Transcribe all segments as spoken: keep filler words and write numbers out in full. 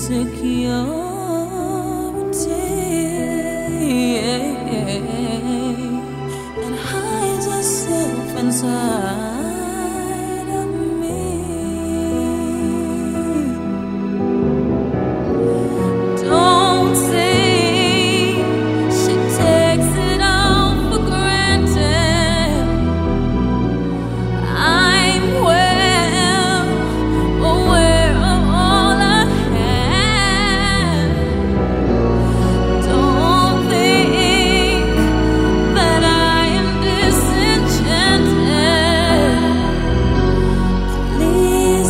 insecurity and hides herself inside of me. Don't say she takes it all for granted. I'm well aware of all I have. Don't think that I am disenchanted. Please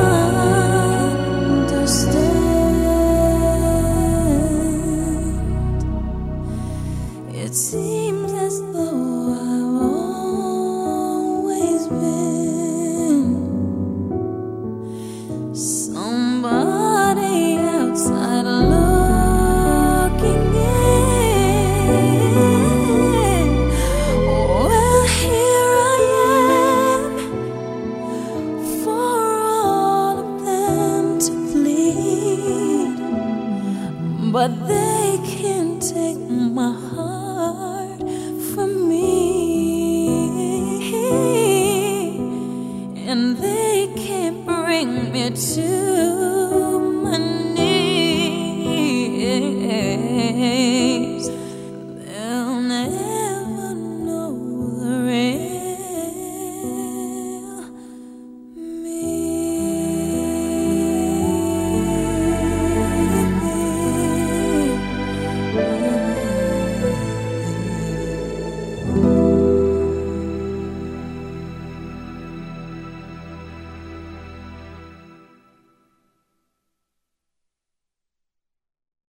understand. It seems as though I've always been somebody outside looking in. Well, here I am for all of them to plead, but they can't take my heart from me, and they can't bring me to my